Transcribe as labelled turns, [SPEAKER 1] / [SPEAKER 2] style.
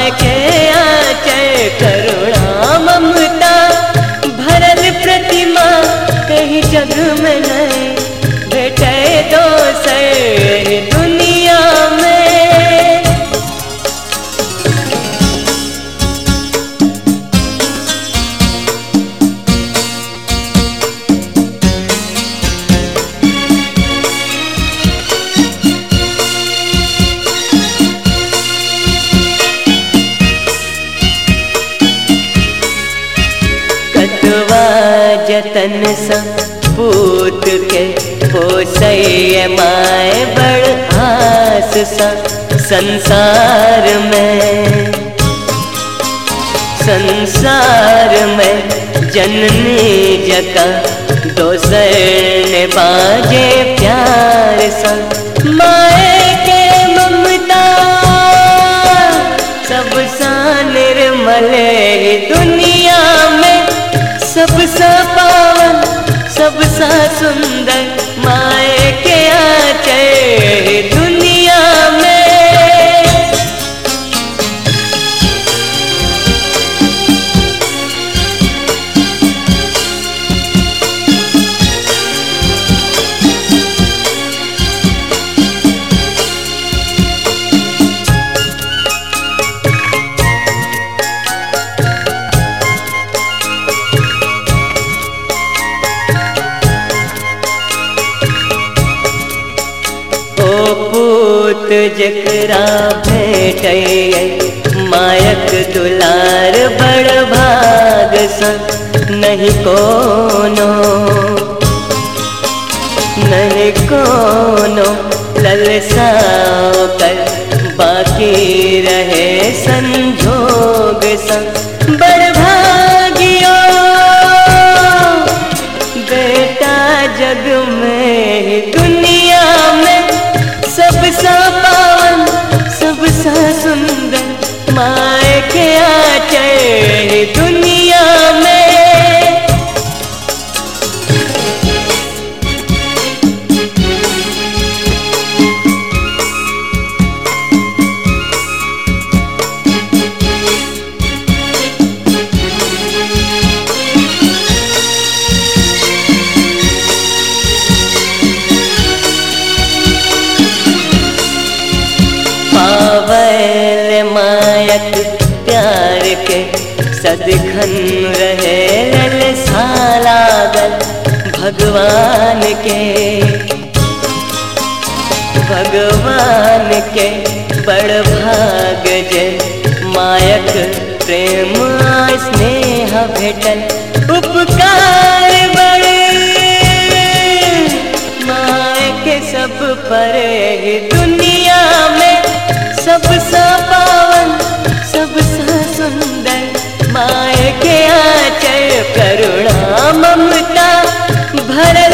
[SPEAKER 1] माय के आचर करुणा ममता भरल प्रतिमा कहीं जग में नहीं भेटे दोसर दुनिया में। कतवा जतन सा पूत के पोसैया माय बड़ आस सा संसार में जननी जका दोसर ने बाजे प्यार सा। माय के ममता सब सा निर्मल दुनिया में, सबसा पावन सबसा सुंदर माय के आचर दुनिया में। पूत जकरा भेटे मायक दुलार बड़ भाग सा। नहीं कोनो ललसा कर बाकी रहे संजोग सा। बड़ भागियो बेटा जग में दुनिया में, सबसा पावन सबसा सुंदर माय के आचर दुनिया में। पावल मायक प्यार के सदखन रहे ललसा लागल भगवान के बड़ भाग जे मायक प्रेम स्नेह भेटल। उपकार बड़े माय के सब पर दुनिया में, सबसा पावन सबसा सुंदर माय के आचर करुणा ममता भर